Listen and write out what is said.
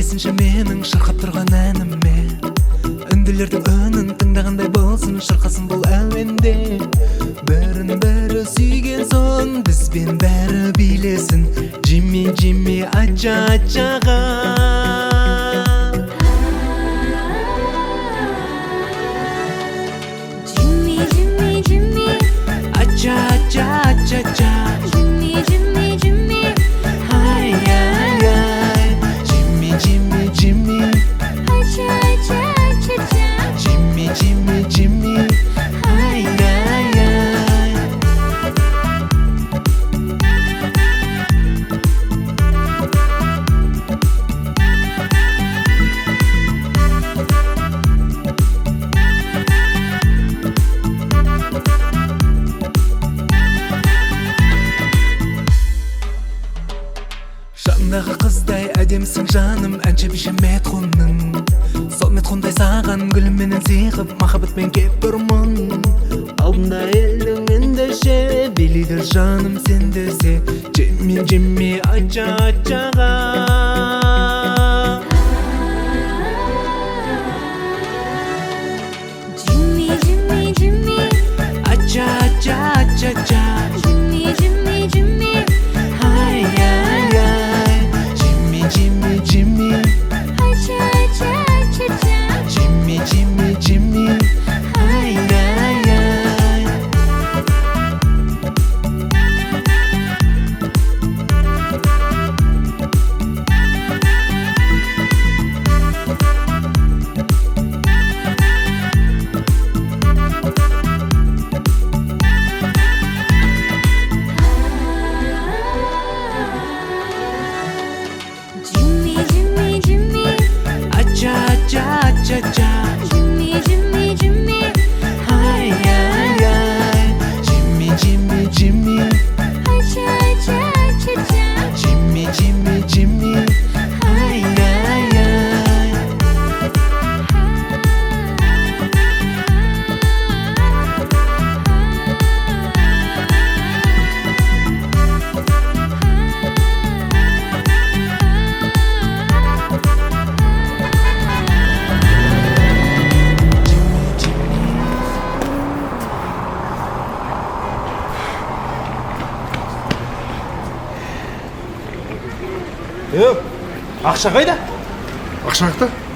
Сезинче менің шырқап тұрған әніме үнділердің үнін тыңдағандай болсын, шырқасын бұл әуенде. Бірін бірі сүйген соң бізбен бәрі билесін. Джимми, Джимми, ача, ачаға. Джимми, Джимми, Джимми, Ача, ача, ача, ача. Джимми, Джимми, Джимми, Ай, ай, ай. Джимми, Джимми, Джимми. ача, ача, ача, ача. Джимми, Джимми, Джимми. Ай, ай, ай. Жандағы қыздай әдемісің жаным, әнші биші метхунның. Сол метхундай саған гүлім менен сыйғып, махаббатпен кеп тұрмын. Алдында елдің ендеше, билейді жаным сен десе. Джимми, Джимми, ача, ачаға. Джимми, Джимми, Джимми, Ача, ача, ача, ача. Джимми, Джимми, Джимми, Ай, ай, ай. Джимми, Джимми, Джимми. ача, ача, ача, ача. Джимми, Джимми, Джимми. Ай, ай, ай. Джимми, Джимми, Джимми, Ача, ача, ача, ача. Джимми, Джимми, Джимми, Ай, ай, ай. Джимми, Джимми, Джимми. ача, ача, ача, ача. Джимми, Джимми, Джимми. Ай, ай, ай. Ақша қайда? Ақша қайда?